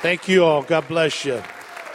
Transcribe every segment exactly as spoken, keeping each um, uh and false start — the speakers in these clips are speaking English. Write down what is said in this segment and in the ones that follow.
Thank you all. God bless you.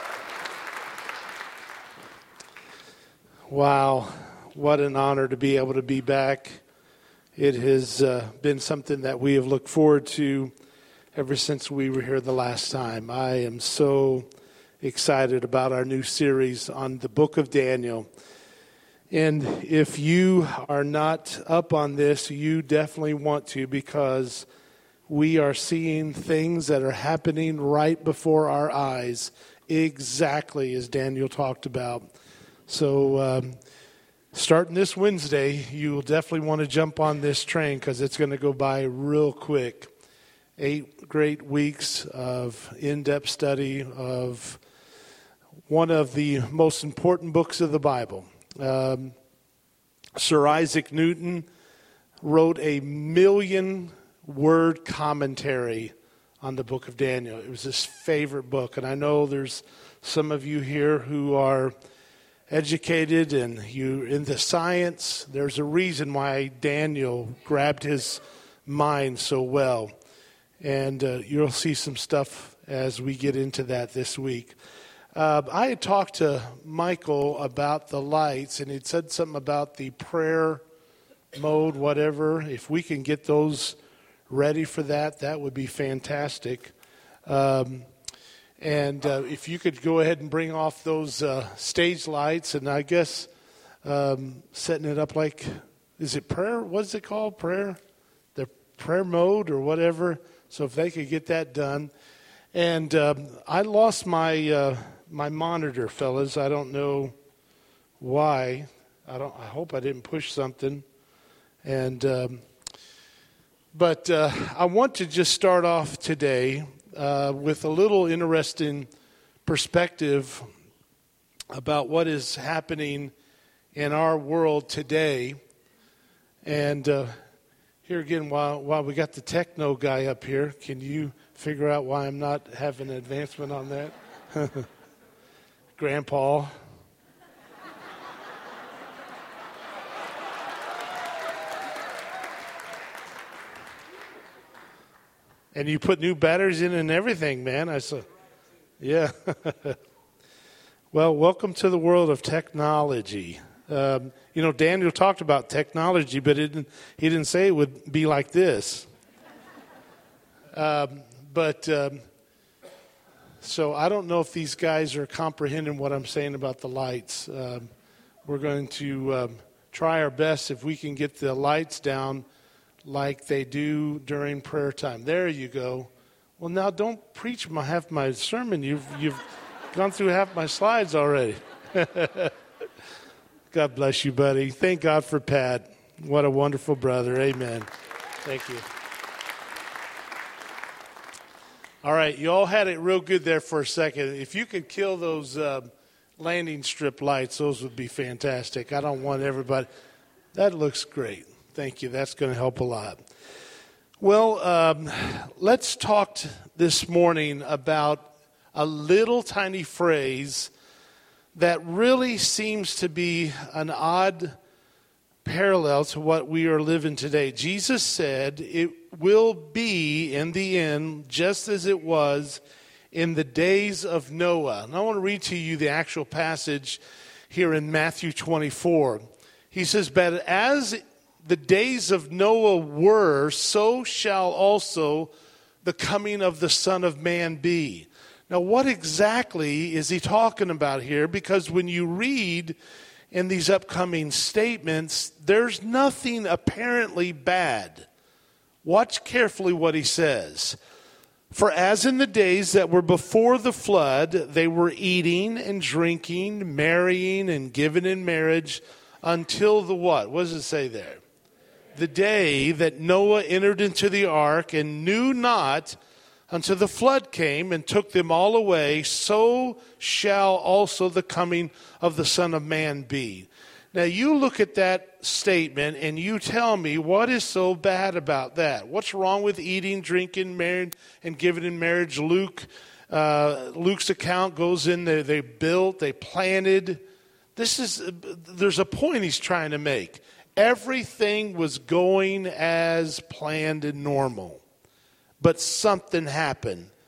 Wow, what an honor to be able to be back. It has uh, been something that we have looked forward to ever since we were here the last time. I am so excited about our new series on the book of Daniel. And if you are not up on this, you definitely want to, because we are seeing things that are happening right before our eyes, exactly as Daniel talked about. So um, starting this Wednesday, you will definitely want to jump on this train because it's going to go by real quick. Eight great weeks of in-depth study of one of the most important books of the Bible. Um, Sir Isaac Newton wrote a million word commentary on the book of Daniel. It was his favorite book, and I know there's some of you here who are educated and you into science. There's a reason why Daniel grabbed his mind so well, and uh, you'll see some stuff as we get into that this week. Uh, I had talked to Michael about the lights, and he'd said something about the prayer mode, whatever. If we can get those ready for that, that would be fantastic. Um, and uh, if you could go ahead and bring off those uh, stage lights, and I guess um, setting it up like, is it prayer? What is it called? Prayer? The prayer mode or whatever. So if they could get that done. And um, I lost my uh, my monitor, fellas. I don't know why. I don't. I hope I didn't push something. And um, but uh, I want to just start off today uh, with a little interesting perspective about what is happening in our world today. And uh, here again, while while we got the techno guy up here, can you figure out why I'm not having an advancement on that? Grandpa. And you put new batteries in and everything, man. I saw. Yeah. Well, welcome to the world of technology. Um, you know, Daniel talked about technology, but it didn't, he didn't say it would be like this. Um, but um, so I don't know if these guys are comprehending what I'm saying about the lights. Um, we're going to um, try our best if we can get the lights down like they do during prayer time. There you go. Well, now don't preach my half my sermon. You've you've gone through half my slides already. God bless you, buddy. Thank God for Pat. What a wonderful brother. Amen. Thank you. All right, you all had it real good there for a second. If you could kill those uh, landing strip lights, those would be fantastic. I don't want everybody. That looks great. Thank you. That's going to help a lot. Well, um, let's talk t- this morning about a little tiny phrase that really seems to be an odd parallel to what we are living today. Jesus said it will be in the end just as it was in the days of Noah. And I want to read to you the actual passage here in Matthew twenty-four. He says, "But as the days of Noah were, so shall also the coming of the Son of Man be." Now, what exactly is he talking about here? Because when you read in these upcoming statements, there's nothing apparently bad. Watch carefully what he says. "For as in the days that were before the flood, they were eating and drinking, marrying and giving in marriage until the" what? What does it say there? "The day that Noah entered into the ark and knew not until the flood came and took them all away, so shall also the coming of the Son of Man be." Now you look at that statement and you tell me, what is so bad about that? What's wrong with eating, drinking, marrying, and giving in marriage? Luke, uh, Luke's account goes in there. They built, they planted. This is, there's a point he's trying to make. Everything was going as planned and normal. But something happened.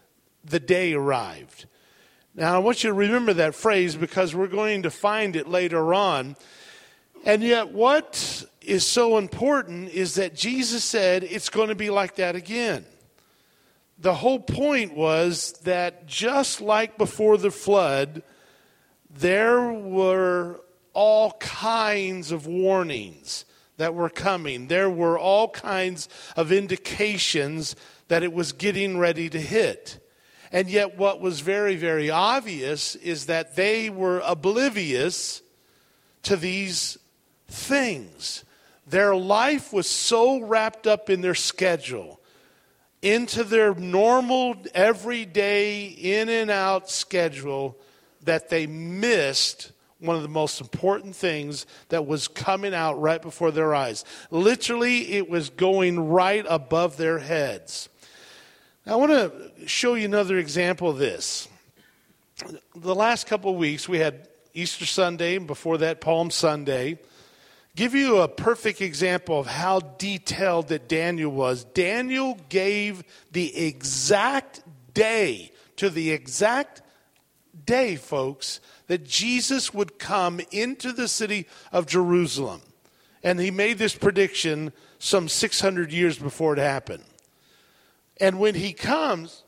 the day arrived. Now, I want you to remember that phrase because we're going to find it later on. And yet what is so important is that Jesus said it's going to be like that again. The whole point was that just like before the flood, there were all kinds of warnings that were coming. There were all kinds of indications that it was getting ready to hit. And yet what was very, very obvious is that they were oblivious to these things. Their life was so wrapped up in their schedule, into their normal, everyday, in and out schedule, that they missed one of the most important things that was coming out right before their eyes. Literally, it was going right above their heads. Now, I want to show you another example of this. The last couple of weeks, we had Easter Sunday, and before that, Palm Sunday. Give you a perfect example of how detailed that Daniel was. Daniel gave the exact day, to the exact day, folks, that Jesus would come into the city of Jerusalem. And he made this prediction some six hundred years before it happened. And when he comes,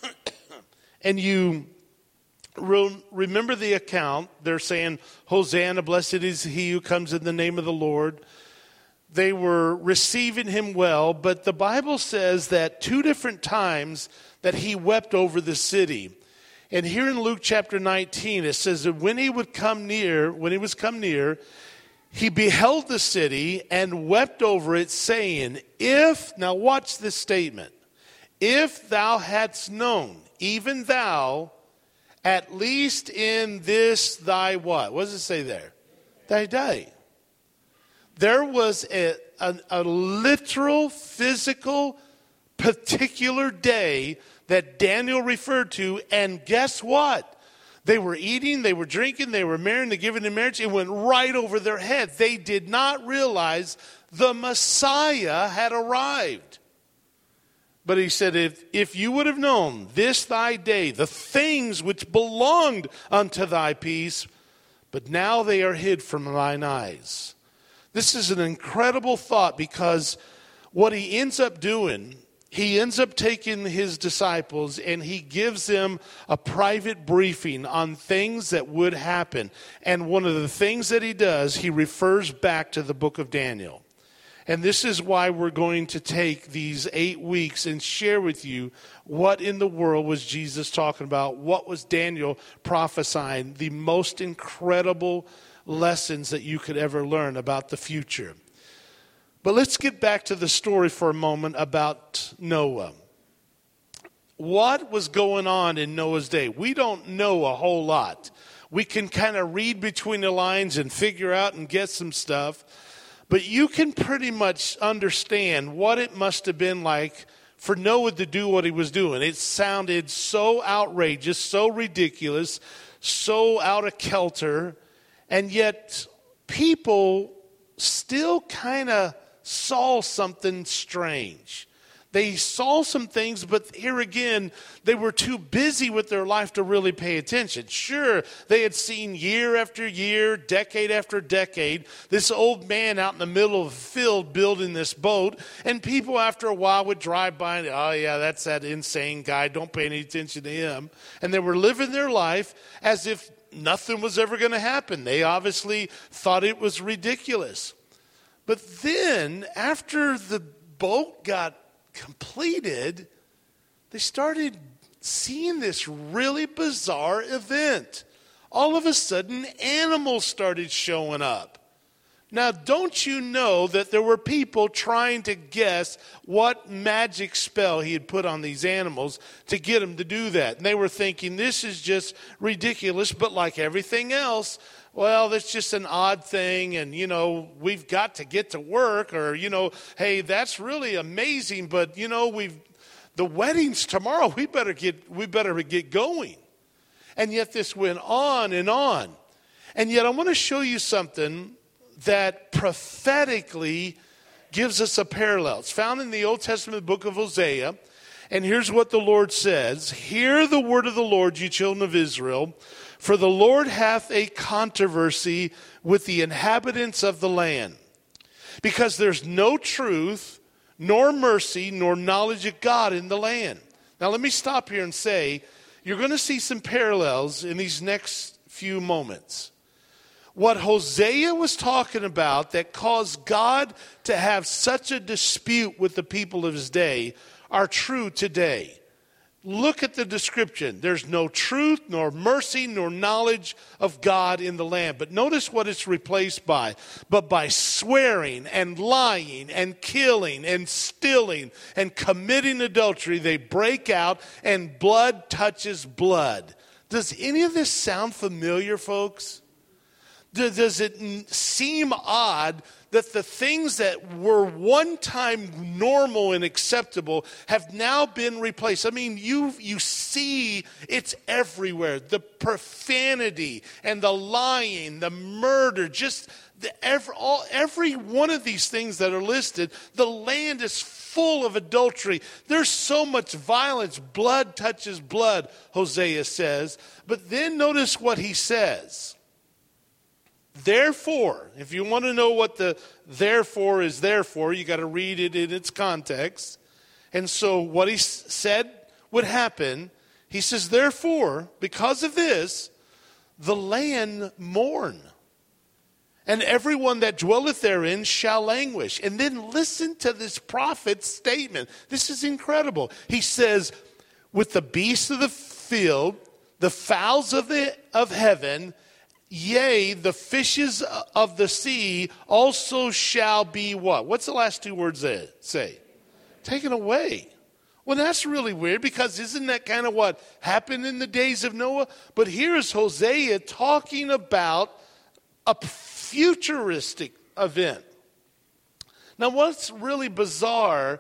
and you remember the account, they're saying, Hosanna, blessed is he who comes in the name of the Lord. They were receiving him well, but the Bible says that two different times that he wept over the city. And here in Luke chapter nineteen, it says that when he would come near, when he was come near, he beheld the city and wept over it, saying, if, now watch this statement, if thou hadst known, even thou, at least in this thy what? What does it say there? Thy day. There was a, a, a literal, physical, particular day that Daniel referred to, and guess what? They were eating, they were drinking, they were marrying, they giving in marriage. It went right over their head. They did not realize the Messiah had arrived. But he said, if, if you would have known this thy day, the things which belonged unto thy peace, but now they are hid from thine eyes. This is an incredible thought, because what he ends up doing, he ends up taking his disciples and he gives them a private briefing on things that would happen. And one of the things that he does, he refers back to the book of Daniel. And this is why we're going to take these eight weeks and share with you what in the world was Jesus talking about, what was Daniel prophesying, the most incredible lessons that you could ever learn about the future. But let's get back to the story for a moment about Noah. What was going on in Noah's day? We don't know a whole lot. We can kind of read between the lines and figure out and get some stuff. But you can pretty much understand what it must have been like for Noah to do what he was doing. It sounded so outrageous, so ridiculous, so out of kilter, and yet people still kind of saw something strange. They saw some things, but here again, they were too busy with their life to really pay attention. Sure, they had seen year after year, decade after decade, this old man out in the middle of the field building this boat, and people after a while would drive by and, oh yeah, that's that insane guy, don't pay any attention to him. And they were living their life as if nothing was ever going to happen. They obviously thought it was ridiculous. But then, after the boat got completed, they started seeing this really bizarre event. All of a sudden, animals started showing up. Now, don't you know that there were people trying to guess what magic spell he had put on these animals to get them to do that? And they were thinking, this is just ridiculous, but like everything else, well, that's just an odd thing, and, you know, we've got to get to work, or, you know, hey, that's really amazing, but, you know, we've the wedding's tomorrow. We better get we better get going. And yet this went on and on. And yet I want to show you something that prophetically gives us a parallel. It's found in the Old Testament book of Hosea. And here's what the Lord says. Hear the word of the Lord, you children of Israel. For the Lord hath a controversy with the inhabitants of the land. Because there's no truth, nor mercy, nor knowledge of God in the land. Now let me stop here and say, you're going to see some parallels in these next few moments. What Hosea was talking about that caused God to have such a dispute with the people of his day are true today. Look at the description. There's no truth, nor mercy, nor knowledge of God in the land. But notice what it's replaced by. But by swearing and lying and killing and stealing and committing adultery, they break out and blood touches blood. Does any of this sound familiar, folks? Does it seem odd that the things that were one time normal and acceptable have now been replaced? I mean, you you see it's everywhere. The profanity and the lying, the murder, just the, every, all, every one of these things that are listed, the land is full of adultery. There's so much violence. Blood touches blood, Hosea says. But then notice what he says. Therefore, if you want to know what the therefore is there for, you got to read it in its context. And so what he said would happen, he says, therefore, because of this, the land mourn, and everyone that dwelleth therein shall languish. And then listen to this prophet's statement. This is incredible. He says, with the beasts of the field, the fowls of the of heaven, yea, the fishes of the sea also shall be what? What's the last two words there say? Taken away. Well, that's really weird, because isn't that kind of what happened in the days of Noah? But here's Hosea talking about a futuristic event. Now, what's really bizarre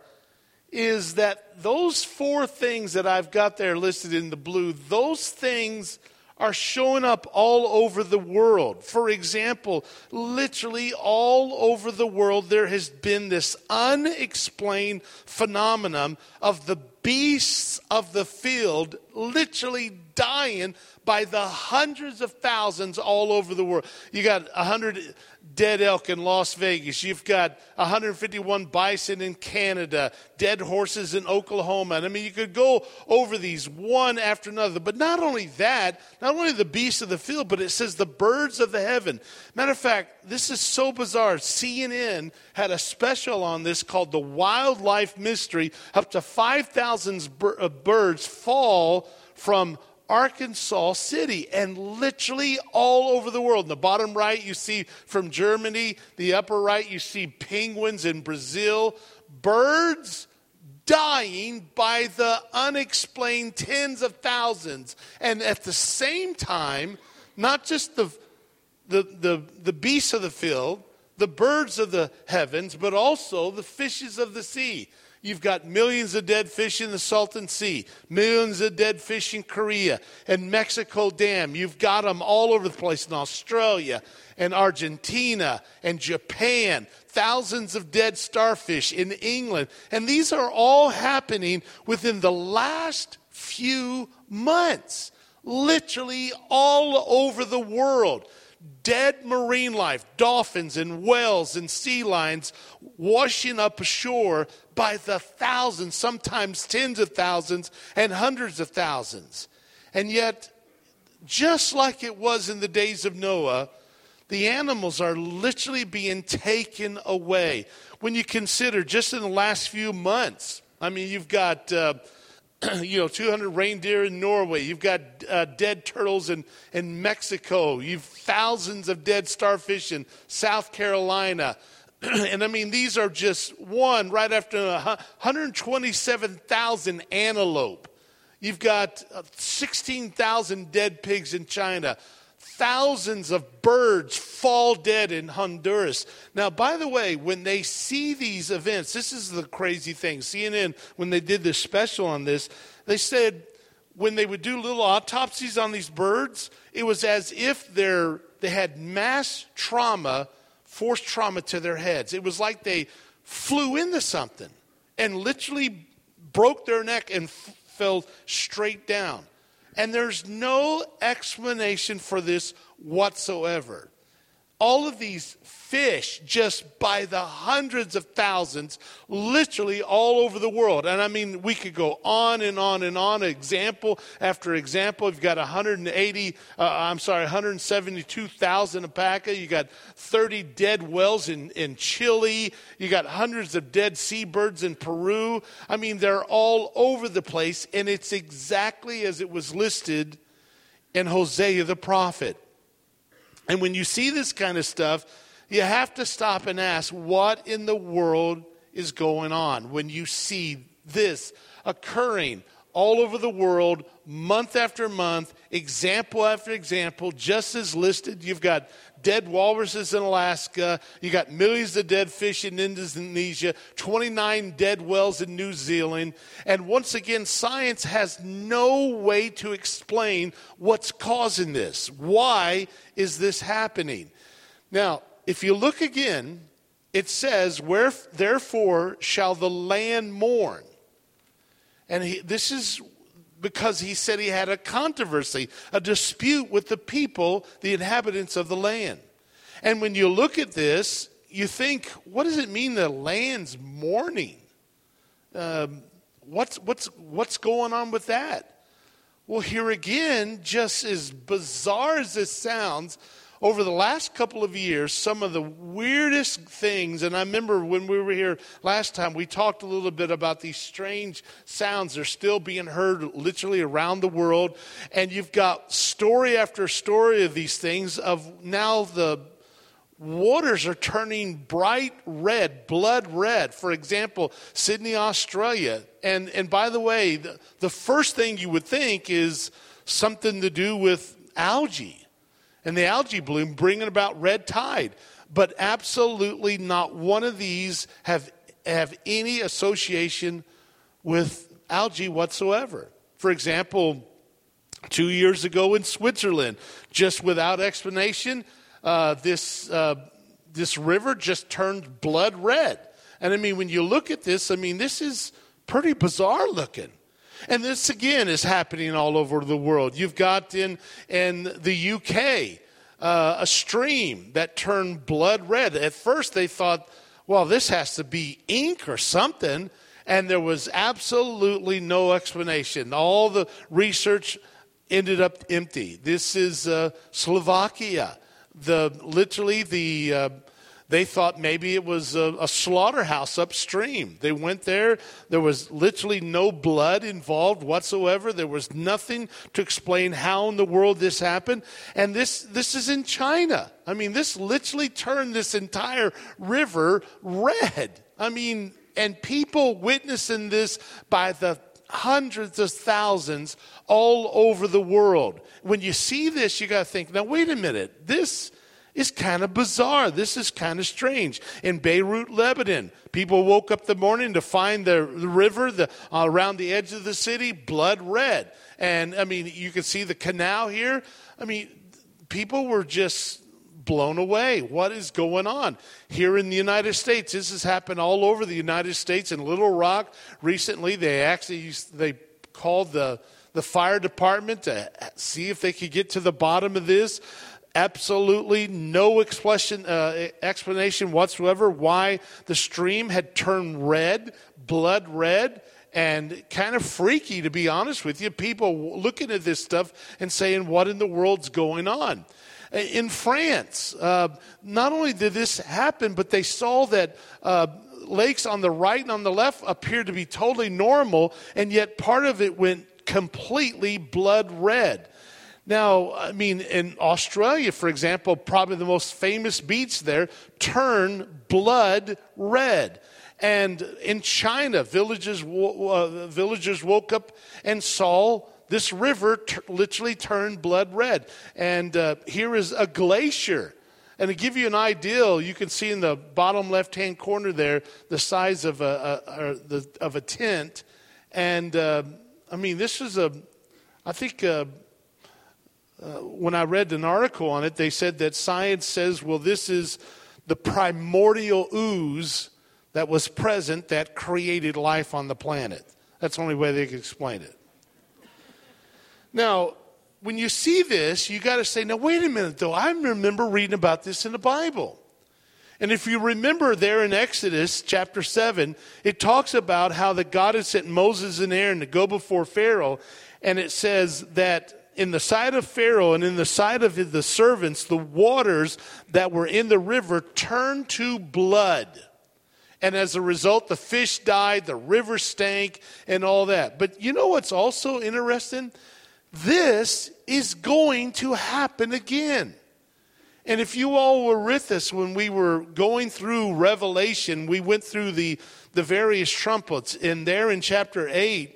is that those four things that I've got there listed in the blue, those things are showing up all over the world. For example, literally all over the world, there has been this unexplained phenomenon of the beasts of the field literally dying by the hundreds of thousands all over the world. You got one hundred dead elk in Las Vegas. You've got one hundred fifty-one bison in Canada, dead horses in Oklahoma. And I mean, you could go over these one after another. But not only that, not only the beasts of the field, but it says the birds of the heaven. Matter of fact, this is so bizarre. C N N had a special on this called The Wildlife Mystery. Up to five thousand birds fall from Arkansas City, and literally all over the world. In the bottom right, you see from Germany. The upper right, you see penguins in Brazil. Birds dying by the unexplained tens of thousands. And at the same time, not just the, the, the, the beasts of the field, the birds of the heavens, but also the fishes of the sea. You've got millions of dead fish in the Salton Sea, millions of dead fish in Korea and Mexico Dam. You've got them all over the place in Australia and Argentina and Japan, thousands of dead starfish in England. And these are all happening within the last few months, literally all over the world. Dead marine life, dolphins and whales and sea lions washing up ashore by the thousands, sometimes tens of thousands and hundreds of thousands. And yet, just like it was in the days of Noah, the animals are literally being taken away. When you consider just in the last few months, I mean, you've got Uh, you know, two hundred reindeer in Norway. You've got uh, dead turtles in, in Mexico. You've thousands of dead starfish in South Carolina. And I mean, these are just one right after one hundred twenty-seven thousand antelope. You've got uh, sixteen thousand dead pigs in China. Thousands of birds fall dead in Honduras. Now, by the way, when they see these events, this is the crazy thing. C N N, when they did this special on this, they said when they would do little autopsies on these birds, it was as if they're, they had mass trauma, forced trauma to their heads. It was like they flew into something and literally broke their neck and f- fell straight down. And there's no explanation for this whatsoever. All of these fish, just by the hundreds of thousands, literally all over the world. And I mean, we could go on and on and on, example after example. You've got one hundred eighty, uh, I'm sorry, one hundred seventy-two thousand alpaca. You got thirty dead whales in, in Chile. You got hundreds of dead seabirds in Peru. I mean, they're all over the place, and it's exactly as it was listed in Hosea the prophet. And when you see this kind of stuff, you have to stop and ask, what in the world is going on when you see this occurring all over the world, month after month, example after example, just as listed? You've got dead walruses in Alaska. You got millions of dead fish in Indonesia, twenty-nine dead whales in New Zealand. And once again, science has no way to explain what's causing this. Why is this happening? Now, if you look again, it says, "Where therefore shall the land mourn?" And he, this is because he said he had a controversy, a dispute with the people, the inhabitants of the land. And when you look at this, you think, what does it mean the land's mourning? Um, what's, what's, what's going on with that? Well, here again, just as bizarre as this sounds, over the last couple of years, some of the weirdest things, and I remember when we were here last time, we talked a little bit about these strange sounds. They're still being heard literally around the world. And you've got story after story of these things of now the waters are turning bright red, blood red. For example, Sydney, Australia. And, and by the way, the, the first thing you would think is something to do with algae. And the algae bloom bringing about red tide. But absolutely not one of these have, have any association with algae whatsoever. For example, two years ago in Switzerland, just without explanation, uh, this, uh, this river just turned blood red. And I mean, when you look at this, I mean, this is pretty bizarre looking. And this, again, is happening all over the world. You've got in, in the U K uh, a stream that turned blood red. At first they thought, well, this has to be ink or something. And there was absolutely no explanation. All the research ended up empty. This is uh, Slovakia. The literally the... Uh, They thought maybe it was a, a slaughterhouse upstream. They went there. There was literally no blood involved whatsoever. There was nothing to explain how in the world this happened. And this, this is in China. I mean, this literally turned this entire river red. I mean, and people witnessing this by the hundreds of thousands all over the world. When you see this, you got to think, now, wait a minute. This is kind of bizarre. This is kind of strange. In Beirut, Lebanon, people woke up the morning to find the, the river the, uh, around the edge of the city, blood red. And, I mean, you can see the canal here. I mean, people were just blown away. What is going on? Here in the United States, this has happened all over the United States. In Little Rock, recently, they actually they called the, the fire department to see if they could get to the bottom of this. Absolutely no explanation, uh, explanation whatsoever why the stream had turned red, blood red, and kind of freaky, to be honest with you. People looking at this stuff and saying, what in the world's going on? In France, uh, not only did this happen, but they saw that uh, lakes on the right and on the left appeared to be totally normal, and yet part of it went completely blood red. Now, I mean, in Australia, for example, probably the most famous beach there, turned blood red. And in China, villagers, uh, villagers woke up and saw this river t- literally turned blood red. And uh, here is a glacier. And to give you an idea, you can see in the bottom left-hand corner there the size of a, a, a, the, of a tent. And, uh, I mean, this is a, I think... Uh, Uh, when I read an article on it, they said that science says, well, this is the primordial ooze that was present that created life on the planet. That's the only way they can explain it. Now, when you see this, you got to say, now wait a minute though, I remember reading about this in the Bible. And if you remember there in Exodus chapter seven, it talks about how that God had sent Moses and Aaron to go before Pharaoh. And it says that in the sight of Pharaoh and in the sight of the servants, the waters that were in the river turned to blood. And as a result, the fish died, the river stank, and all that. But you know what's also interesting? This is going to happen again. And if you all were with us when we were going through Revelation, we went through the, the various trumpets. And there in chapter eight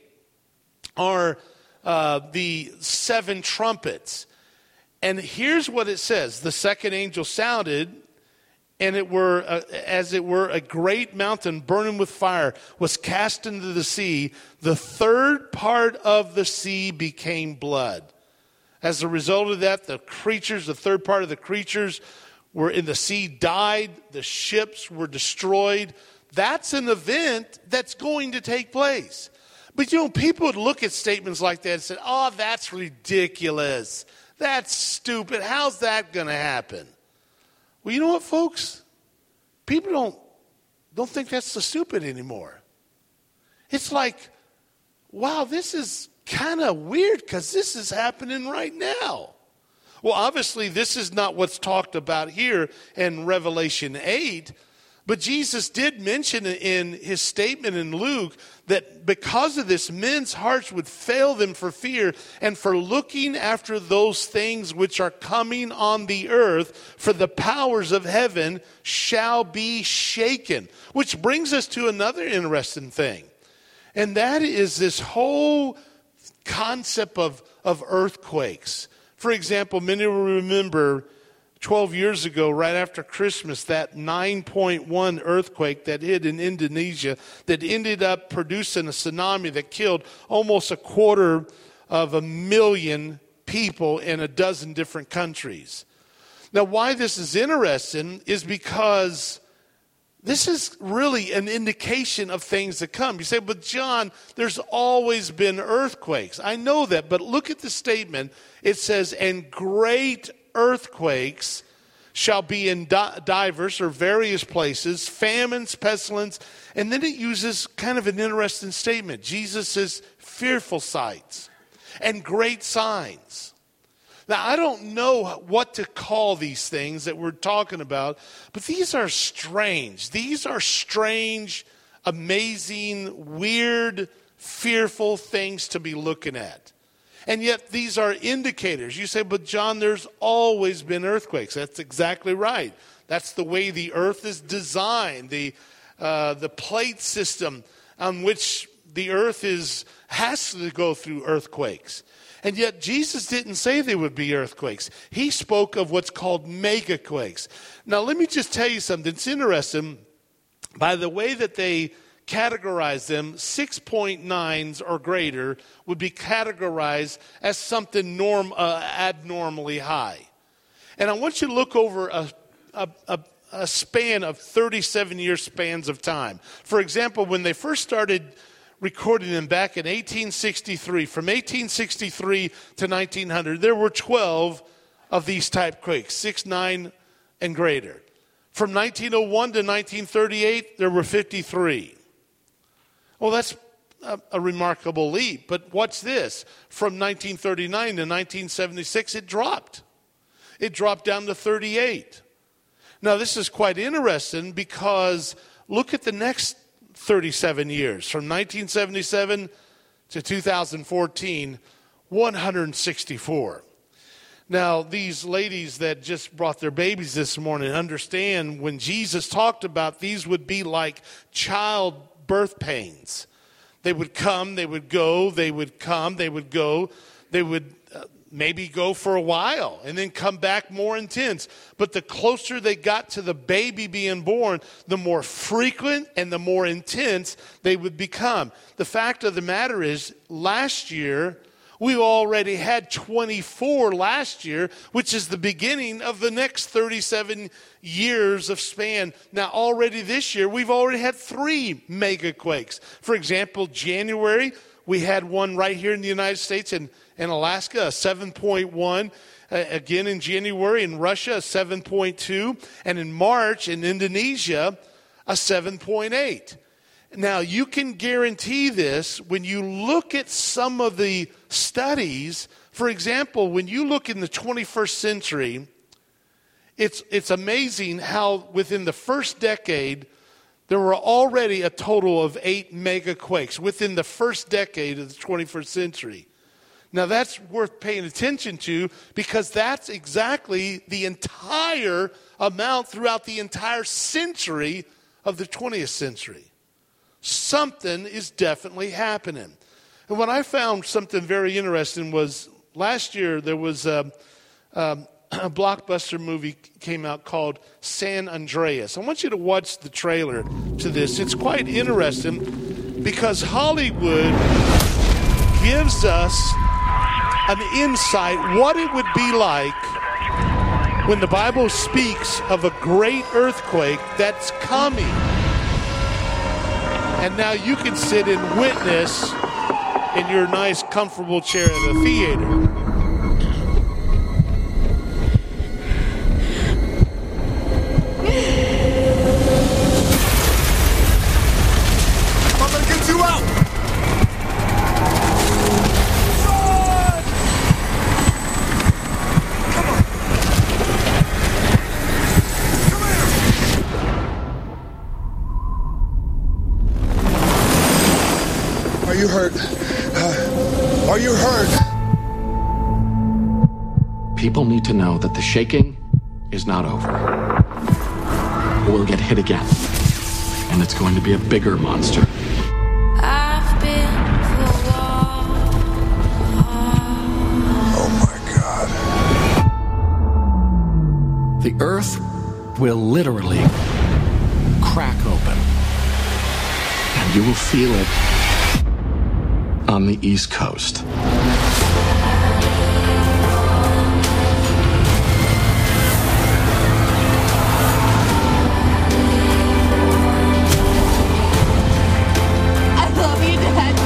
are uh, the seven trumpets. And here's what it says. The second angel sounded, and it were uh, as it were a great mountain burning with fire was cast into the sea. The third part of the sea became blood. As a result of that, the creatures, the third part of the creatures were in the sea died. The ships were destroyed. That's an event that's going to take place. But you know, people would look at statements like that and say, oh, that's ridiculous. That's stupid. How's that going to happen? Well, you know what, folks? People don't, don't think that's so stupid anymore. It's like, wow, this is kind of weird because this is happening right now. Well, obviously, this is not what's talked about here in Revelation eight, but Jesus did mention in his statement in Luke that because of this, men's hearts would fail them for fear and for looking after those things which are coming on the earth, for the powers of heaven shall be shaken. Which brings us to another interesting thing, and that is this whole concept of, of earthquakes. For example, many will remember twelve years ago, right after Christmas, that nine point one earthquake that hit in Indonesia that ended up producing a tsunami that killed almost a quarter of a million people in a dozen different countries. Now, why this is interesting is because this is really an indication of things to come. You say, but John, there's always been earthquakes. I know that, but look at the statement. It says, and great earthquakes shall be in di- diverse or various places, famines, pestilence, and then it uses kind of an interesting statement. Jesus says, fearful sights and great signs. Now, I don't know what to call these things that we're talking about, but these are strange. These are strange, amazing, weird, fearful things to be looking at. And yet these are indicators. You say, but John, there's always been earthquakes. That's exactly right. That's the way the earth is designed. The, uh, the plate system on which the earth is has to go through earthquakes. And yet Jesus didn't say there would be earthquakes. He spoke of what's called megaquakes. Now, let me just tell you something. It's interesting. By the way that they categorize them, six point nines or greater would be categorized as something norm, uh, abnormally high. And I want you to look over a, a, a, a span of thirty-seven year spans of time. For example, when they first started recording them back in eighteen sixty-three, from eighteen sixty-three to nineteen hundred, there were twelve of these type quakes, six, nine, and greater. From nineteen oh one to nineteen thirty-eight, there were fifty-three. Well, that's a, a remarkable leap. But what's this? From nineteen thirty-nine to nineteen seventy-six, it dropped. It dropped down to thirty-eight. Now, this is quite interesting because look at the next thirty-seven years. From nineteen seventy-seven to two thousand fourteen, one hundred sixty-four. Now, these ladies that just brought their babies this morning understand when Jesus talked about these would be like childbirth pains. They would come, they would go, they would come, they would go. They would uh, maybe go for a while and then come back more intense. But the closer they got to the baby being born, the more frequent and the more intense they would become. The fact of the matter is, last year, We already had twenty-four last year, which is the beginning of the next thirty-seven years of span. Now, already this year, we've already had three mega quakes. For example, January, we had one right here in the United States in, in Alaska, a seven point one. Uh, again in January in Russia, a seven point two. And in March in Indonesia, a seven point eight. Now, you can guarantee this when you look at some of the studies. For example, when you look in the twenty-first century, it's, it's amazing how within the first decade, there were already a total of eight mega quakes within the first decade of the twenty-first century. Now, that's worth paying attention to because that's exactly the entire amount throughout the entire century of the twentieth century. Something is definitely happening. And what I found something very interesting was last year there was a, a, a blockbuster movie came out called San Andreas. I want you to watch the trailer to this. It's quite interesting because Hollywood gives us an insight what it would be like when the Bible speaks of a great earthquake that's coming. And now you can sit and witness in your nice, comfortable chair at the theater. I'm gonna get you out! Are you hurt? Uh, are you hurt? People need to know that the shaking is not over. We'll get hit again. And it's going to be a bigger monster. I've been for a walk. Oh my God. The earth will literally crack open. And you will feel it on the East Coast. I love you, Dad.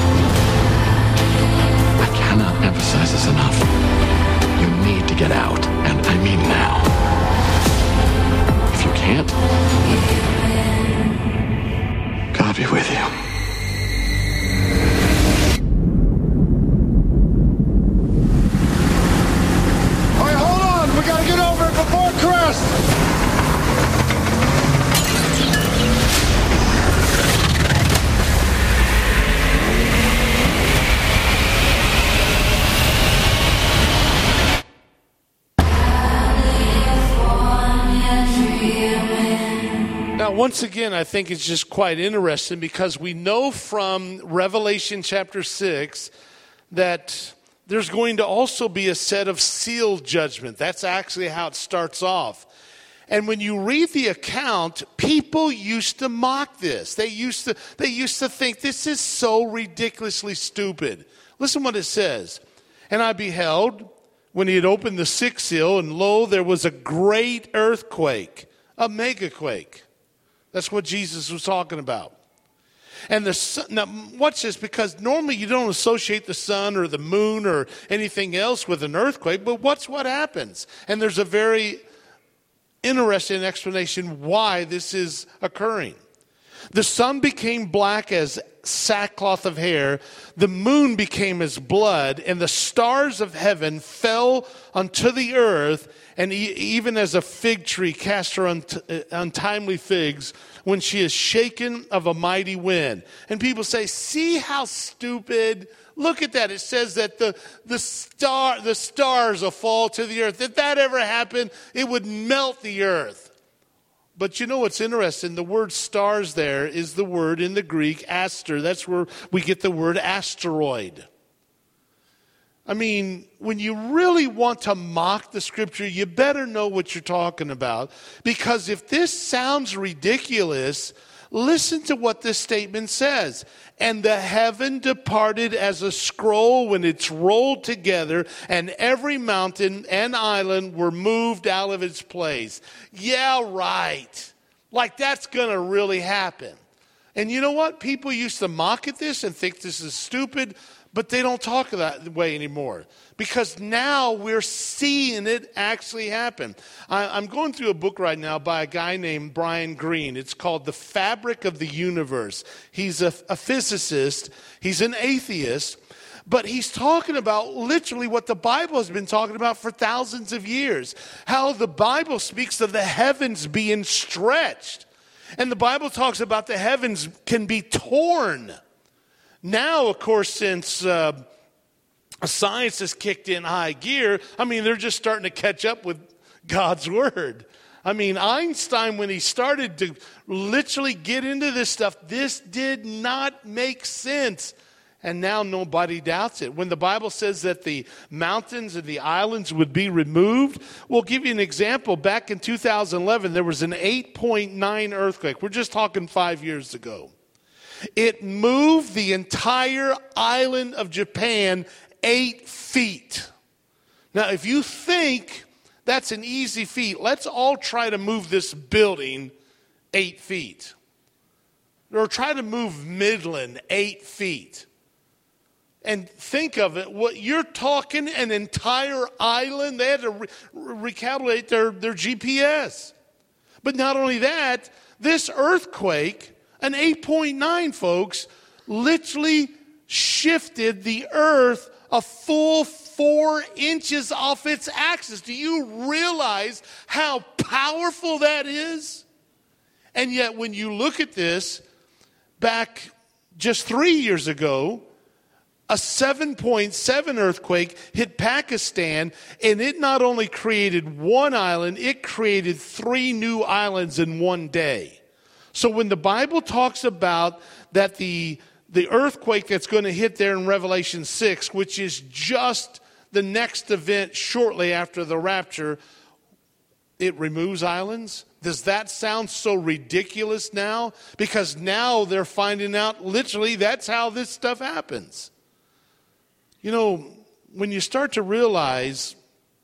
I cannot emphasize this enough. You need to get out, and I mean now. If you can't, God be with you. We gotta get over it before it crests! Now, once again, I think it's just quite interesting because we know from Revelation chapter six that there's going to also be a set of seal judgment. That's actually how it starts off. And when you read the account, people used to mock this. They used to, they used to think this is so ridiculously stupid. Listen what it says. And I beheld when he had opened the sixth seal, and lo, there was a great earthquake, a megaquake. That's what Jesus was talking about. And the sun, now watch this, because normally you don't associate the sun or the moon or anything else with an earthquake, but what's what happens? And there's a very interesting explanation why this is occurring. The sun became black as sackcloth of hair, the moon became as blood, and the stars of heaven fell unto the earth, and e- even as a fig tree cast her unt- untimely figs when she is shaken of a mighty wind. And people say, see how stupid. Look at that. It says that the, the star the stars will fall to the earth. If that ever happened, it would melt the earth. But you know what's interesting? The word stars there is the word in the Greek, aster. That's where we get the word asteroid. I mean, when you really want to mock the scripture, you better know what you're talking about. Because if this sounds ridiculous, Listen to what this statement says. And the heaven departed as a scroll when it's rolled together, and every mountain and island were moved out of its place. Yeah, right. Like that's going to really happen. And you know what? People used to mock at this and think this is stupid, but they don't talk that way anymore. Because now we're seeing it actually happen. I, I'm going through a book right now by a guy named Brian Greene. It's called The Fabric of the Universe. He's a, a physicist. He's an atheist. But he's talking about literally what the Bible has been talking about for thousands of years. How the Bible speaks of the heavens being stretched. And the Bible talks about the heavens can be torn. Now, of course, since uh, science has kicked in high gear, I mean, they're just starting to catch up with God's word. I mean, Einstein, when he started to literally get into this stuff, this did not make sense. And now nobody doubts it. When the Bible says that the mountains and the islands would be removed, we'll give you an example. Back in two thousand eleven, there was an eight point nine earthquake. We're just talking five years ago. It moved the entire island of Japan eight feet. Now, if you think that's an easy feat, let's all try to move this building eight feet. Or try to move Midland eight feet. And think of it, what you're talking, an entire island, they had to re- recalibrate their, their G P S. But not only that, this earthquake, an eight point nine, folks, literally shifted the earth a full four inches off its axis. Do you realize how powerful that is? And yet when you look at this, back just three years ago, a seven point seven earthquake hit Pakistan, and it not only created one island, it created three new islands in one day. So when the Bible talks about that the, the earthquake that's going to hit there in Revelation six, which is just the next event shortly after the rapture, it removes islands. Does that sound so ridiculous now? Because now they're finding out literally that's how this stuff happens. You know, when you start to realize,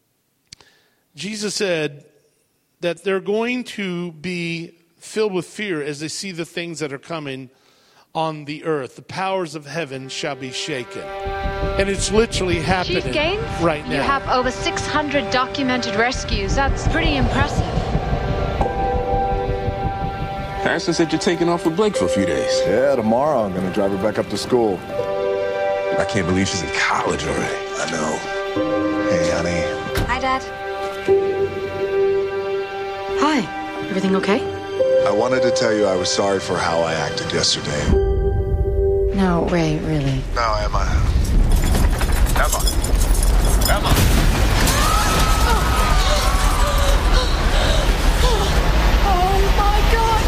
Jesus said that they're going to be filled with fear as they see the things that are coming on the earth. The powers of heaven shall be shaken. And it's literally happening Chief Gaines, right now. You have over six hundred documented rescues. That's pretty impressive. Harrison said you're taking off with Blake for a few days. Yeah, tomorrow I'm going to drive her back up to school. I can't believe she's in college already. I know. Hey, honey. Hi, Dad. Hi. Everything okay? I wanted to tell you I was sorry for how I acted yesterday. No, Ray, really. No, Emma. Emma. Emma. Oh my God!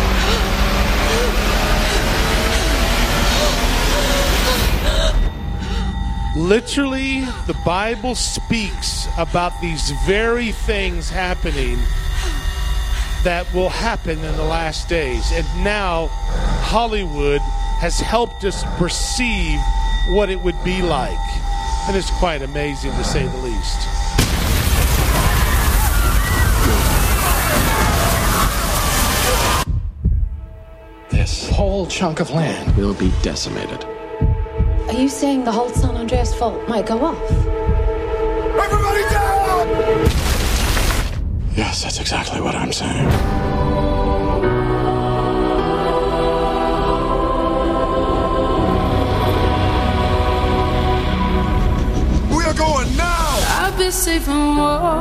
Literally, the Bible speaks about these very things happening that will happen in the last days. And now Hollywood has helped us perceive what it would be like. And it's quite amazing, to say the least. This whole chunk of land will be decimated. Are you saying the whole San Andreas fault might go off? Everybody down! Yes, that's exactly what I'm saying. We are going now! I'd be safe and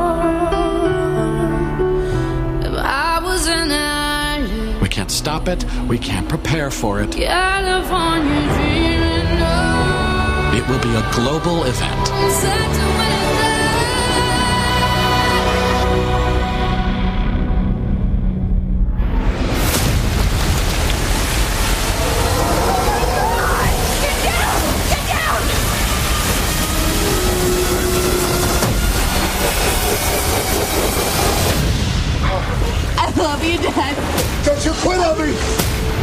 warm if I was an island. We can't stop it. We can't prepare for it. California dreaming of. It will be a global event. Set to win it. I love you, Dad. Don't you quit on me!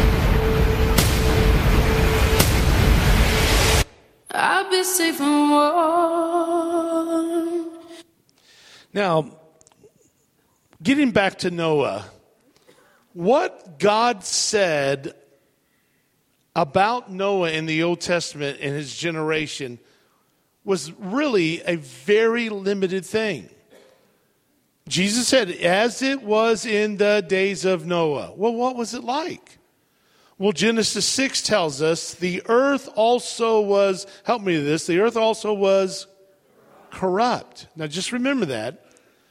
safe and warm. Now, getting back to Noah, what God said about Noah in the Old Testament and his generation was really a very limited thing. Jesus said, as it was in the days of Noah. Well, what was it like? Well, Genesis six tells us the earth also was, help me with this, the earth also was corrupt. Now just remember that.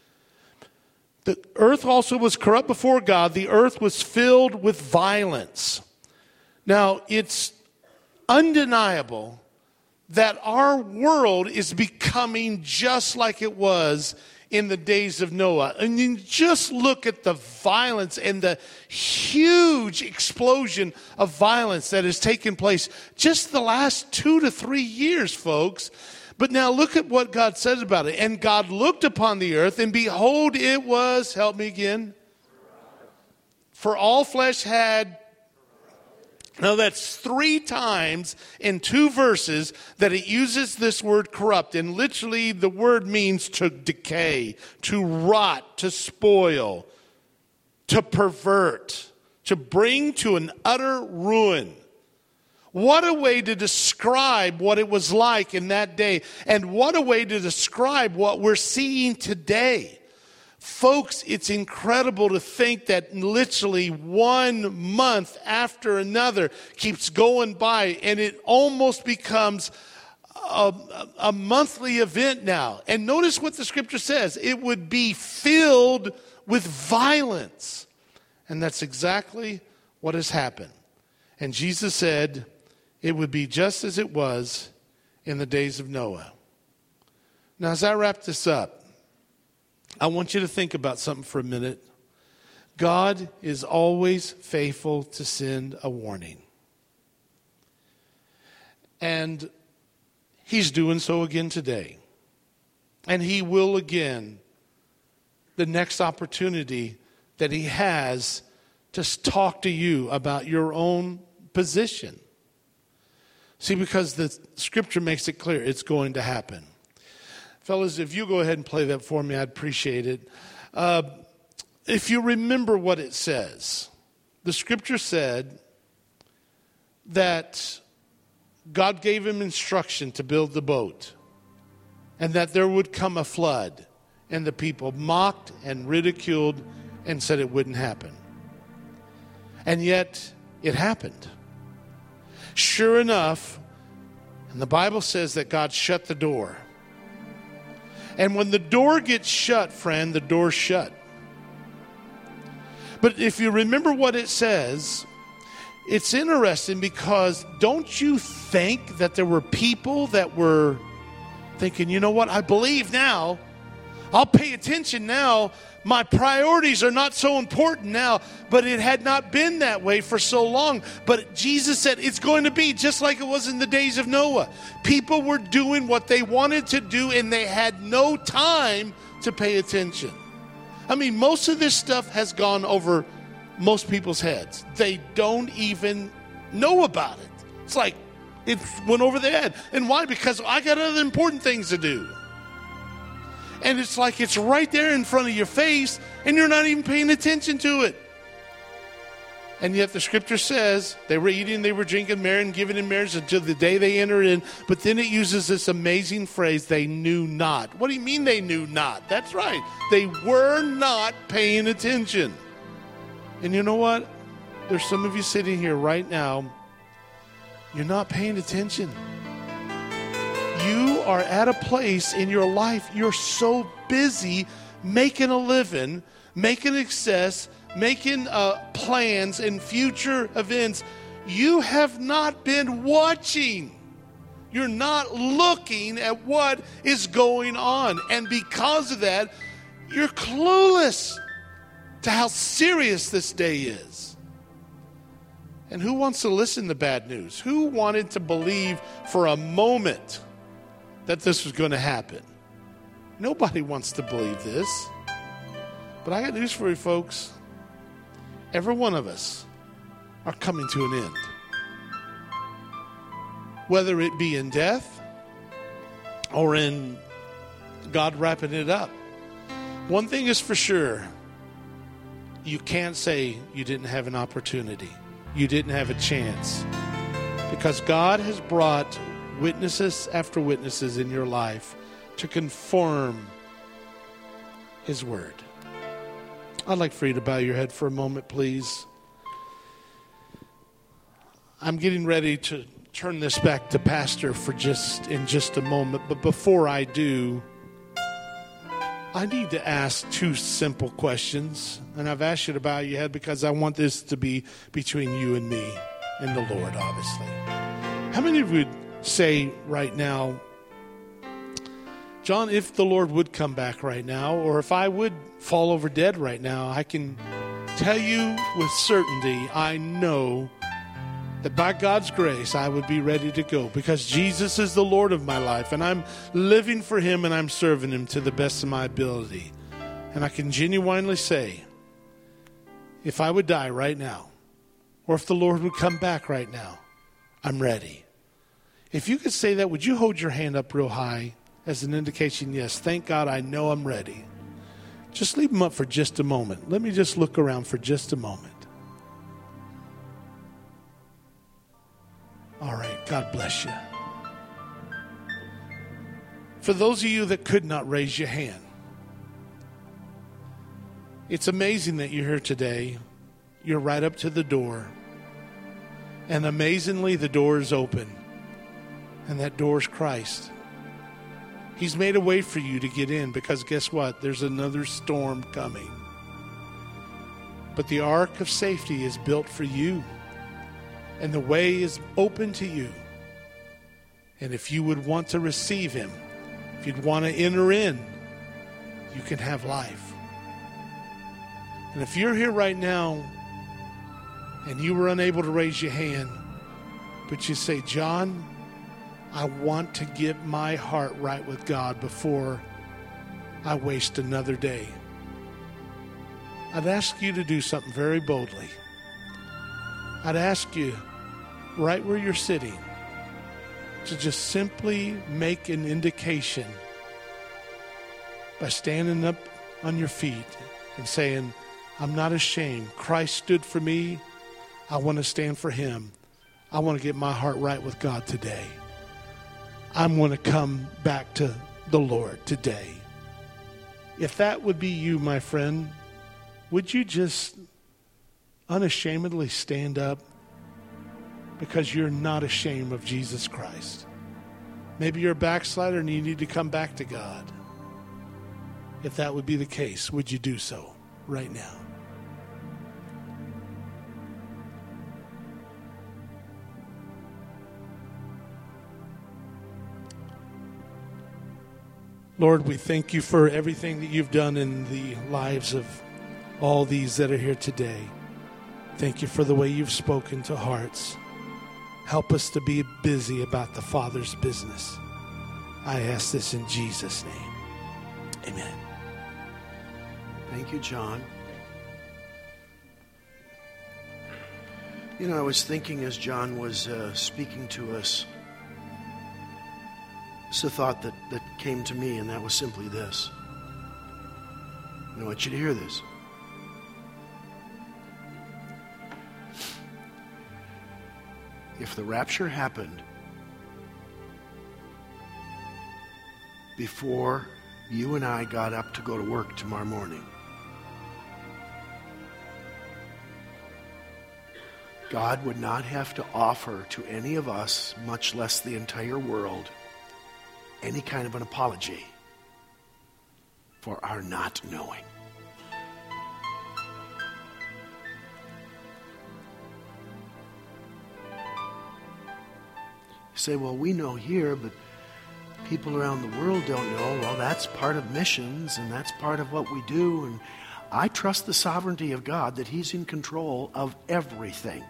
The earth also was corrupt before God. The earth was filled with violence. Now, it's undeniable that our world is becoming just like it was in the days of Noah. And you just look at the violence and the huge explosion of violence that has taken place just the last two to three years, folks. But now look at what God says about it. And God looked upon the earth, and behold, it was, help me again, for all flesh had. Now that's three times in two verses that it uses this word corrupt. And literally the word means to decay, to rot, to spoil, to pervert, to bring to an utter ruin. What a way to describe what it was like in that day. And what a way to describe what we're seeing today. Folks, it's incredible to think that literally one month after another keeps going by, and it almost becomes a, a monthly event now. And notice what the scripture says. It would be filled with violence. And that's exactly what has happened. And Jesus said it would be just as it was in the days of Noah. Now, as I wrap this up, I want you to think about something for a minute. God is always faithful to send a warning. And he's doing so again today. And he will again the next opportunity that he has to talk to you about your own position. See, because the scripture makes it clear it's going to happen. Fellas, if you go ahead and play that for me, I'd appreciate it. Uh, if you remember what it says, the scripture said that God gave him instruction to build the boat and that there would come a flood, and the people mocked and ridiculed and said it wouldn't happen. And yet it happened. Sure enough, and the Bible says that God shut the door. And when the door gets shut, friend, the door's shut. But if you remember what it says, it's interesting because don't you think that there were people that were thinking, you know what, I believe now. I'll pay attention now. My priorities are not so important now, but it had not been that way for so long. But Jesus said it's going to be just like it was in the days of Noah. People were doing what they wanted to do, and they had no time to pay attention. I mean, most of this stuff has gone over most people's heads. They don't even know about it. It's like it went over their head. And why? Because I got other important things to do. And it's like it's right there in front of your face, and you're not even paying attention to it. And yet the scripture says they were eating, they were drinking, marrying, giving in marriage until the day they entered in. But then it uses this amazing phrase, they knew not. What do you mean they knew not? That's right. They were not paying attention. And you know what? There's some of you sitting here right now. You're not paying attention. You are at a place in your life, you're so busy making a living, making success, making uh, plans and future events. You have not been watching. You're not looking at what is going on. And because of that, you're clueless to how serious this day is. And who wants to listen to bad news? Who wanted to believe for a moment that this was going to happen? Nobody wants to believe this. But I got news for you, folks. Every one of us are coming to an end. Whether it be in death, or in God wrapping it up. One thing is for sure, you can't say you didn't have an opportunity. You didn't have a chance. Because God has brought witnesses after witnesses in your life to confirm His word. I'd like for you to bow your head for a moment, please. I'm getting ready to turn this back to Pastor for just in just a moment. But before I do, I need to ask two simple questions. And I've asked you to bow your head because I want this to be between you and me and the Lord, obviously. How many of you would say right now, John, if the Lord would come back right now, or if I would fall over dead right now, I can tell you with certainty, I know that by God's grace, I would be ready to go because Jesus is the Lord of my life and I'm living for Him and I'm serving Him to the best of my ability. And I can genuinely say, if I would die right now, or if the Lord would come back right now, I'm ready. If you could say that, would you hold your hand up real high as an indication, yes, thank God I know I'm ready. Just leave them up for just a moment. Let me just look around for just a moment. All right, God bless you. For those of you that could not raise your hand, it's amazing that you're here today. You're right up to the door. And amazingly, the door is open. And that door is Christ. He's made a way for you to get in because guess what? There's another storm coming. But the ark of safety is built for you. And the way is open to you. And if you would want to receive Him, if you'd want to enter in, you can have life. And if you're here right now and you were unable to raise your hand, but you say, John, I want to get my heart right with God before I waste another day. I'd ask you to do something very boldly. I'd ask you, right where you're sitting, to just simply make an indication by standing up on your feet and saying, I'm not ashamed. Christ stood for me. I want to stand for Him. I want to get my heart right with God today. I'm going to come back to the Lord today. If that would be you, my friend, would you just unashamedly stand up? Because you're not ashamed of Jesus Christ. Maybe you're a backslider and you need to come back to God. If that would be the case, would you do so right now? Lord, we thank you for everything that you've done in the lives of all these that are here today. Thank you for the way you've spoken to hearts. Help us to be busy about the Father's business. I ask this in Jesus' name. Amen. Thank you, John. You know, I was thinking as John was uh, speaking to us, it's a thought that, that came to me, and that was simply this. And I want you to hear this. If the rapture happened before you and I got up to go to work tomorrow morning, God would not have to offer to any of us, much less the entire world, any kind of an apology for our not knowing. You say, well, we know here, but people around the world don't know. Well, that's part of missions, and that's part of what we do. And I trust the sovereignty of God, that He's in control of everything.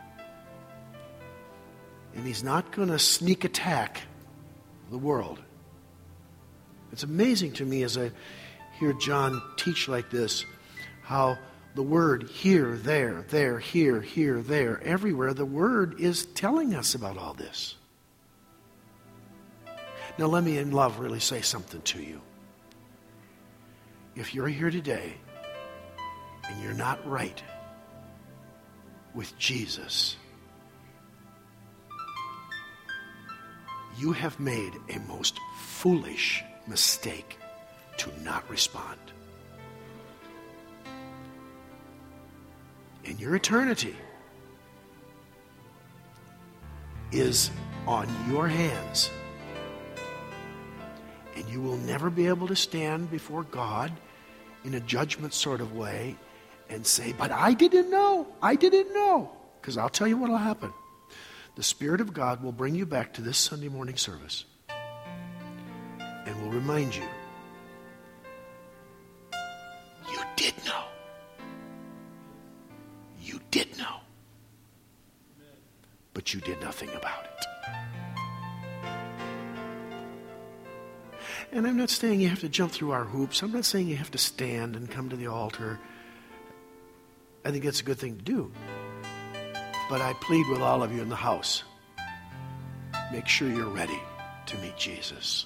And He's not going to sneak attack the world. It's amazing to me as I hear John teach like this, how the word here, there, there, here, here, there, everywhere, the word is telling us about all this. Now let me in love really say something to you. If you're here today and you're not right with Jesus, you have made a most foolish mistake to not respond. And your eternity is on your hands. And you will never be able to stand before God in a judgment sort of way and say, but I didn't know. I didn't know. Because I'll tell you what will happen. The Spirit of God will bring you back to this Sunday morning service and will remind you, you did know. You did know. But you did nothing about it. And I'm not saying you have to jump through our hoops. I'm not saying you have to stand and come to the altar. I think that's a good thing to do. But I plead with all of you in the house, make sure you're ready to meet Jesus.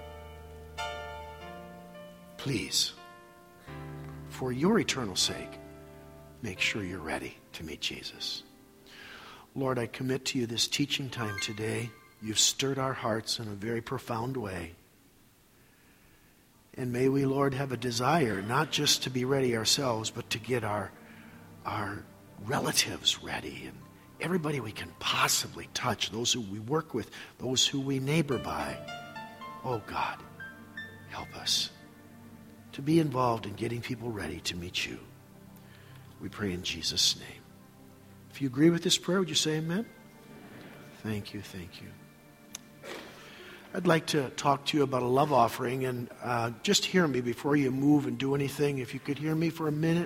Please, for your eternal sake, make sure you're ready to meet Jesus. Lord, I commit to you this teaching time today. You've stirred our hearts in a very profound way. And may we, Lord, have a desire not just to be ready ourselves, but to get our, our relatives ready and everybody we can possibly touch, those who we work with, those who we neighbor by. Oh, God, help us to be involved in getting people ready to meet you. We pray in Jesus' name. If you agree with this prayer, would you say amen? Thank you, thank you. I'd like to talk to you about a love offering, and uh, just hear me before you move and do anything. If you could hear me for a minute.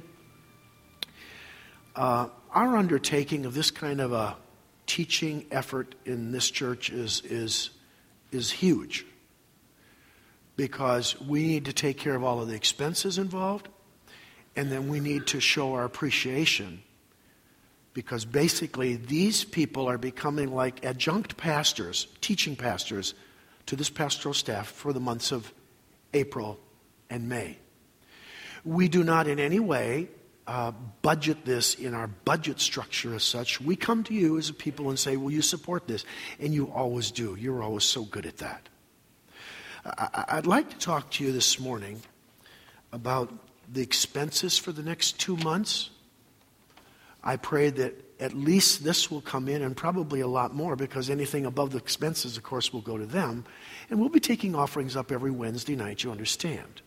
Uh, our undertaking of this kind of a teaching effort in this church is is is huge, because we need to take care of all of the expenses involved, and then we need to show our appreciation, because basically these people are becoming like adjunct pastors, teaching pastors, to this pastoral staff for the months of April and May. We do not in any way uh, budget this in our budget structure as such. We come to you as a people and say, will you support this? And you always do. You're always so good at that. I- I'd like to talk to you this morning about the expenses for the next two months. I pray that at least this will come in, and probably a lot more, because anything above the expenses, of course, will go to them. And we'll be taking offerings up every Wednesday night, you understand.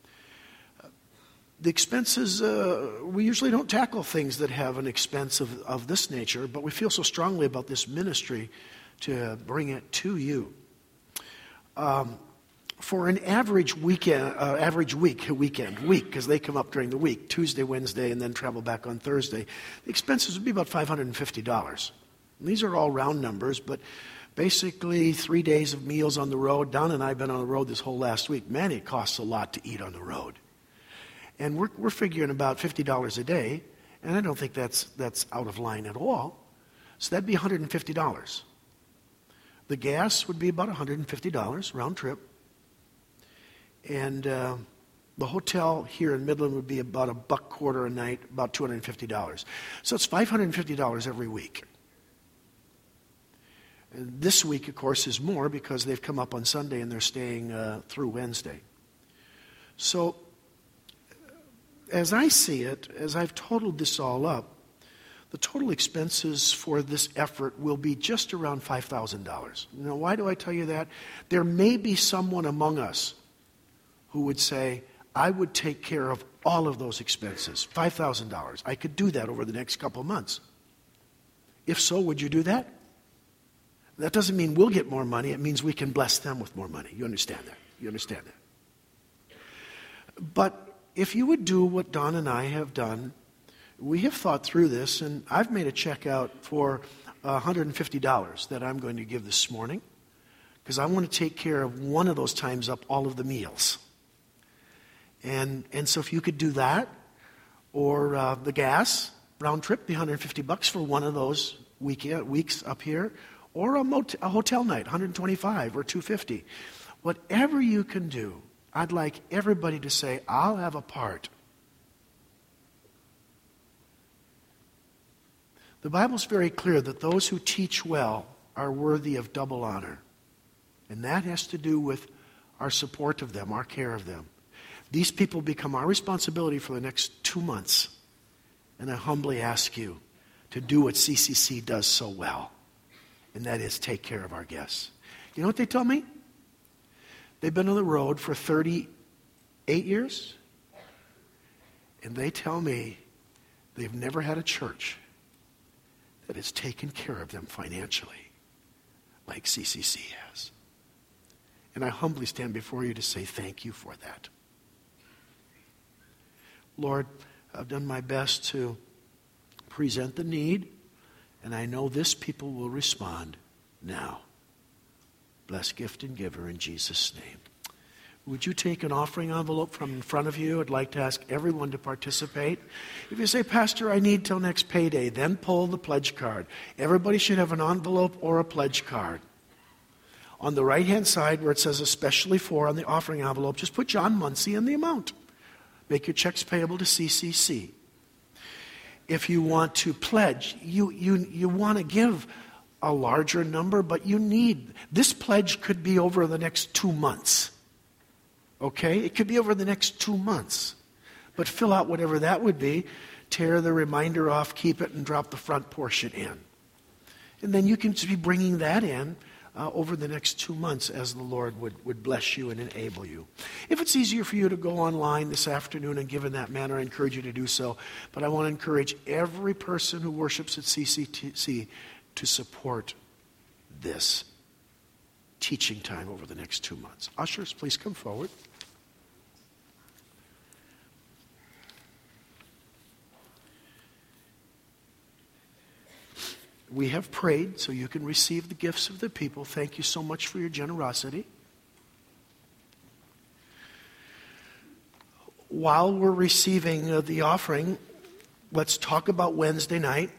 The expenses, uh, we usually don't tackle things that have an expense of, of this nature, but we feel so strongly about this ministry to bring it to you. Um, for an average weekend, uh, average week, weekend, week, because they come up during the week, Tuesday, Wednesday, and then travel back on Thursday, the expenses would be about five hundred fifty dollars. And these are all round numbers, but basically three days of meals on the road. Don and I have been on the road this whole last week. Man, it costs a lot to eat on the road. And we're we're figuring about fifty dollars a day, and I don't think that's that's out of line at all. So that'd be one hundred fifty dollars. The gas would be about one hundred fifty dollars round trip. And uh, the hotel here in Midland would be about a buck quarter a night, about two hundred fifty dollars. So it's five hundred fifty dollars every week. And this week, of course, is more because they've come up on Sunday and they're staying uh, through Wednesday. So as I see it, as I've totaled this all up, the total expenses for this effort will be just around five thousand dollars. Now, why do I tell you that? There may be someone among us who would say, I would take care of all of those expenses, five thousand dollars. I could do that over the next couple of months. If so, would you do that? That doesn't mean we'll get more money. It means we can bless them with more money. You understand that? You understand that? But if you would do what Don and I have done, we have thought through this, and I've made a check out for one hundred fifty dollars that I'm going to give this morning, because I want to take care of one of those times up all of the meals. And and so if you could do that, or uh, the gas round trip, the one hundred fifty bucks for one of those week, weeks up here, or a, motel, a hotel night, one hundred twenty-five or two hundred fifty. Whatever you can do, I'd like everybody to say, I'll have a part. The Bible's very clear that those who teach well are worthy of double honor. And that has to do with our support of them, our care of them. These people become our responsibility for the next two months. And I humbly ask you to do what C C C does so well, and that is take care of our guests. You know what they tell me? They've been on the road for thirty-eight years, and they tell me they've never had a church that has taken care of them financially like C C C has. And I humbly stand before you to say thank you for that. Lord, I've done my best to present the need, and I know this people will respond now. Bless gift and giver in Jesus' name. Would you take an offering envelope from in front of you? I'd like to ask everyone to participate. If you say, Pastor, I need till next payday, then pull the pledge card. Everybody should have an envelope or a pledge card. On the right-hand side where it says especially for on the offering envelope, just put John Muncie and the amount. Make your checks payable to C C C. If you want to pledge, you, you, you want to give a larger number, but you need, this pledge could be over the next two months. Okay? It could be over the next two months. But fill out whatever that would be, tear the reminder off, keep it, and drop the front portion in. And then you can just be bringing that in uh, over the next two months as the Lord would, would bless you and enable you. If it's easier for you to go online this afternoon and give in that manner, I encourage you to do so. But I want to encourage every person who worships at C C C to support this teaching time over the next two months. Ushers, please come forward. We have prayed so you can receive the gifts of the people. Thank you so much for your generosity. While we're receiving uh, the offering, let's talk about Wednesday night.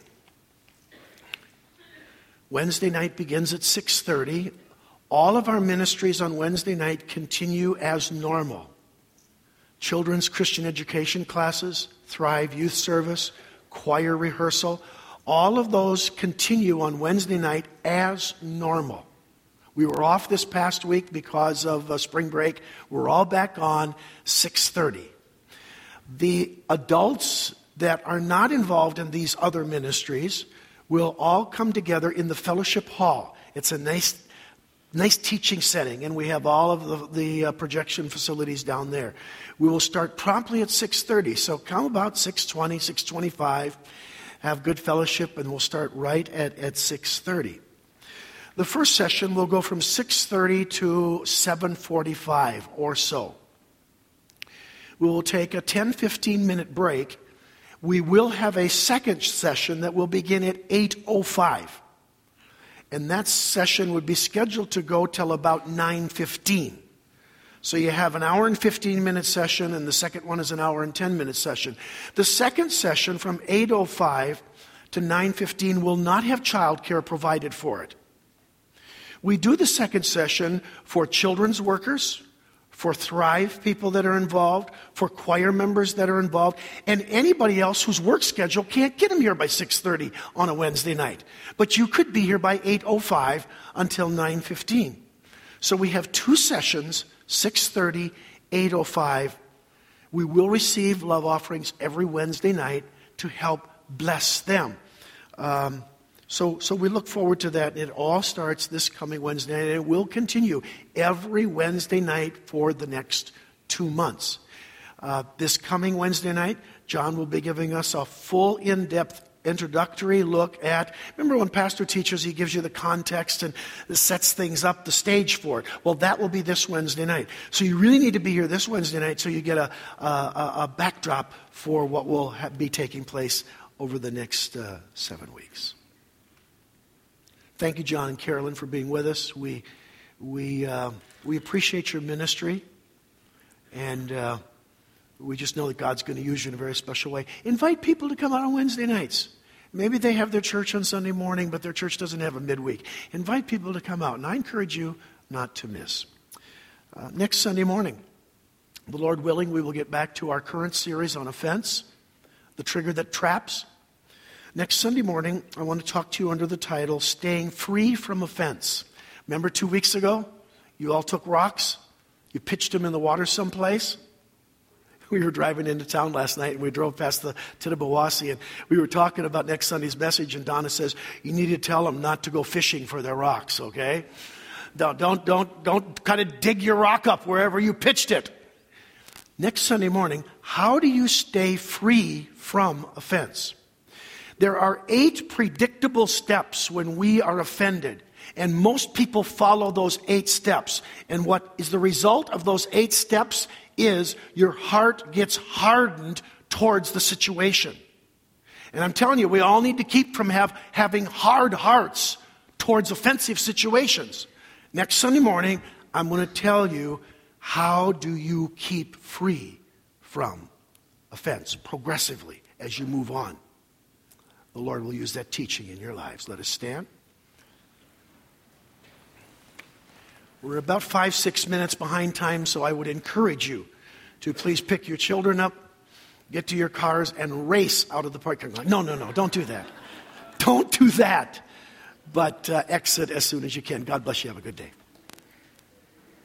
Wednesday night begins at six thirty. All of our ministries on Wednesday night continue as normal. Children's Christian education classes, Thrive Youth Service, choir rehearsal, all of those continue on Wednesday night as normal. We were off this past week because of uh, spring break. We're all back on six thirty. The adults that are not involved in these other ministries will all come together in the fellowship hall. It's a nice, nice teaching setting, and we have all of the, the uh, projection facilities down there. We will start promptly at six thirty, so come about six twenty, six twenty-five. Have good fellowship, and we'll start right at, at six thirty. The first session will go from six thirty to seven forty-five or so. We will take a ten, fifteen minute break. We will have a second session that will begin at eight oh five. And that session would be scheduled to go till about nine fifteen. So you have an hour and fifteen minute session, and the second one is an hour and ten minute session. The second session from eight oh five to nine fifteen will not have childcare provided for it. We do the second session for children's workers, for Thrive people that are involved, for choir members that are involved, and anybody else whose work schedule can't get them here by six thirty on a Wednesday night. But you could be here by eight oh five until nine fifteen. So we have two sessions, six thirty, eight oh five. We will receive love offerings every Wednesday night to help bless them. Um, so, so we look forward to that. It all starts this coming Wednesday night, and it will continue every Wednesday night for the next two months. Uh, this coming Wednesday night, John will be giving us a full, in-depth introductory look at, remember when Pastor teaches, he gives you the context and sets things up, the stage for it. Well, that will be this Wednesday night. So you really need to be here this Wednesday night so you get a, a, a backdrop for what will ha- be taking place over the next uh, seven weeks. Thank you, John and Carolyn, for being with us. We, we, uh, we appreciate your ministry, and uh, we just know that God's going to use you in a very special way. Invite people to come out on Wednesday nights. Maybe they have their church on Sunday morning, but their church doesn't have a midweek. Invite people to come out, and I encourage you not to miss. Uh, next Sunday morning, the Lord willing, we will get back to our current series on offense, the trigger that traps. Next Sunday morning, I want to talk to you under the title, Staying Free from Offense. Remember two weeks ago, you all took rocks, you pitched them in the water someplace. We were driving into town last night, and we drove past the Tittabawassee, and we were talking about next Sunday's message, and Donna says, you need to tell them not to go fishing for their rocks, okay? Don't, don't, don't, don't kind of dig your rock up wherever you pitched it. Next Sunday morning, how do you stay free from offense? There are eight predictable steps when we are offended, and most people follow those eight steps. And what is the result of those eight steps is your heart gets hardened towards the situation. And I'm telling you, we all need to keep from have, having hard hearts towards offensive situations. Next Sunday morning, I'm going to tell you, how do you keep free from offense progressively as you move on? The Lord will use that teaching in your lives. Let us stand. We're about five, six minutes behind time, so I would encourage you to please pick your children up, get to your cars, and race out of the parking lot. No, no, no, don't do that. Don't do that. But uh, exit as soon as you can. God bless you. Have a good day.